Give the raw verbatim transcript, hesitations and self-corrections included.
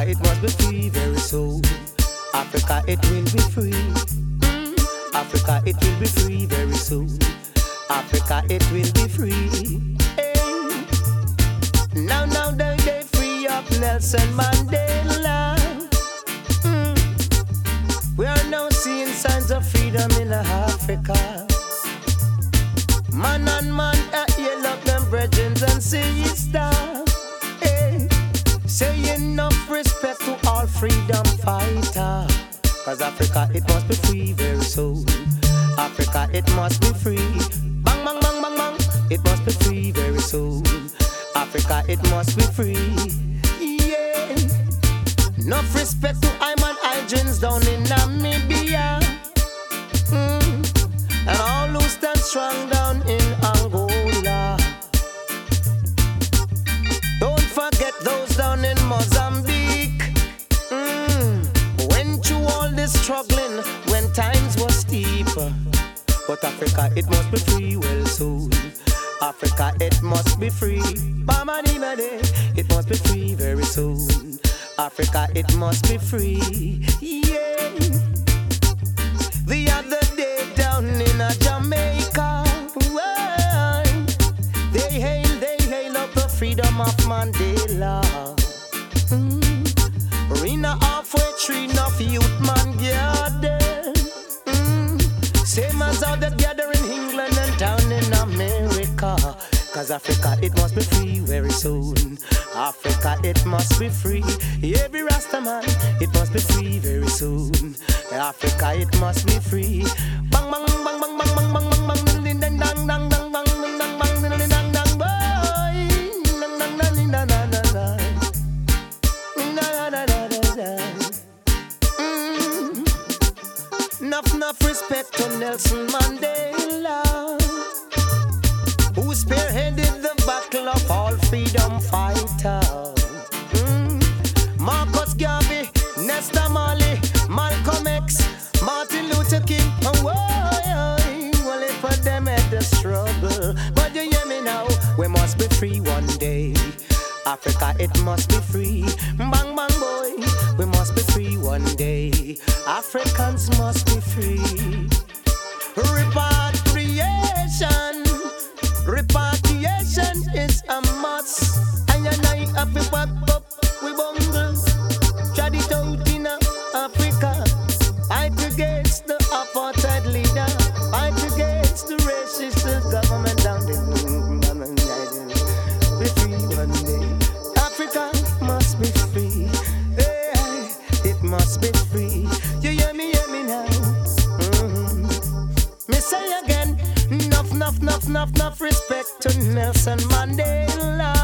it must be free very soon. Africa, it will be free. Mm. Africa, it will be free very soon. Africa, it will be free. Hey. Now, now, they, they free up Nelson Mandela. Mm. We are now seeing signs of freedom in Africa. Man and man, uh, you love them brethren and sisters. Hey. Say enough respect to all freedom fighters. Cause Africa, it must be free very soon. Africa, it must be free. Bang, bang, bang, bang, bang. It must be free very soon. Africa, it must be free. Yeah. Enough respect to Iman Idrins down in Namibia. Mm. And all who stand strong down in Angola. Don't forget those down in Mozambique. Mm. Went through all this struggling when times were steep. But Africa, it must be free well soon. Africa, it must be free. It must be free very soon. Africa, it must be free. Yeah. The other day down in a Jamaica, whoa, they hail, they hail up the freedom of Mandela. Mm. In a halfway tree, enough youth man gather. Mm. Same as how they gather in England and down in America. Cause Africa, it must be free very soon. Africa, it must be free. Every Rasta man, it must be free very soon. Africa, it must be free. Bang, bang, bang, bang, bang, bang, bang, bang, bang, ding, dang, dang, dang, dang, dang, ding, dang, bang, ding, dang, dang, boy. Dang, dang, dang, ding, dang, dang, dang, dang. Ding, dang, dang, dang, dang, dang. Mm. Enough, enough respect to Nelson Mandela, who spearheaded the battle of all freedom fighters. Mm. Marcus Garvey, Nesta Marley, Malcolm X, Martin Luther King. Oh, oh, well, it for them at the struggle. But you hear me now, we must be free one day. Africa, it must be free. Bang, bang, boy, we must be free one day. Africans must be free. Repatriation. Repatriation is a must. And you know, happy back up, we bungle. Try it out in Africa. Fight against the apartheid leader. Fight against the racist government down there. Be free one day. Africa must be free. Hey, it must be free. You hear me, hear me now. Mm-hmm. Me say again, enough, enough, enough, enough, enough respect to Nelson Mandela.